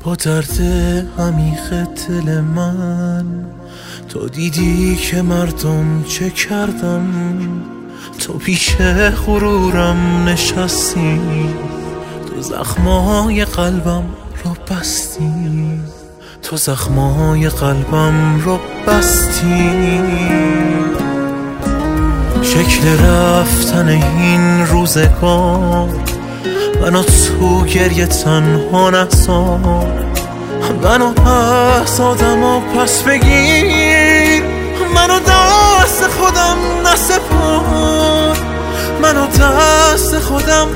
با درد عمیق دل من. تو دیدی که مردم چه کردم، تو پیش غرورم نشستی، تو زخمای قلبم رو بستی، تو زخمای قلبم رو بستی. شکل رفتن این روزگار منو تو گریه تنها نذار، منو پس آدم و پس بگیر، منو دست خودم نسپار، منو دست خودم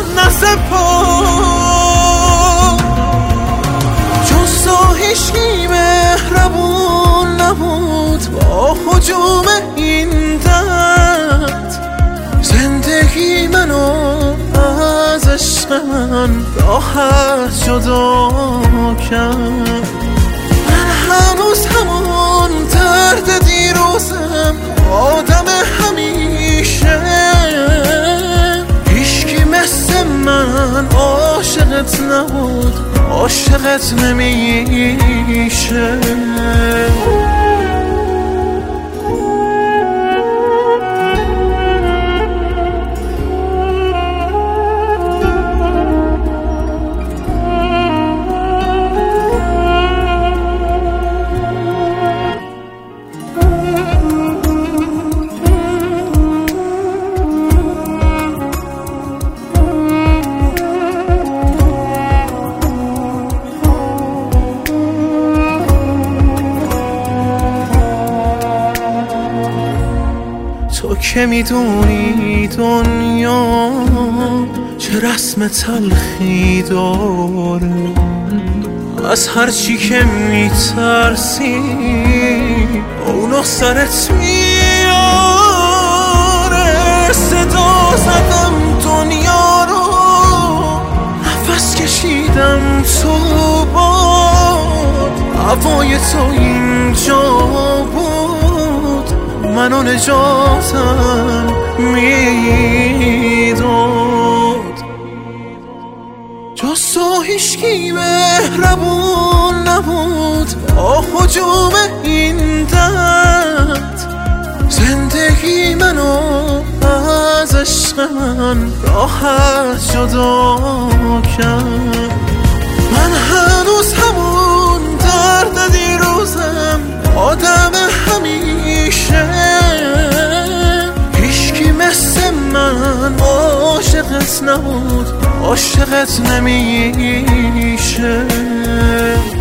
نسپار. جز تو هیچکی مهربون نبود با هجوم این درد، زندگی منو از عشق من راحت جدا کرد. من هنوز همون درد دیروزم، آدم همیشه، هیچکی مثل من عاشقت نبود، عاشقت نمیشه. تو که میدونی دنیا چه رسم تلخی داره، از هرچی که میترسی اونو سرت میاره. صدا زدم دنیا رو، نفس کشیدم تو باد، هوای تو اینجا بود، منو نجاتم میداد. جز تو هیچکی مهربون نبود با هجوم این درد، زندگی منو از عشق من راحت جدا کرد. من هنوز همون درد دیروزم، آدم همیشه، هیچکی مثل من عاشقت نبود، عاشقت نمیشه.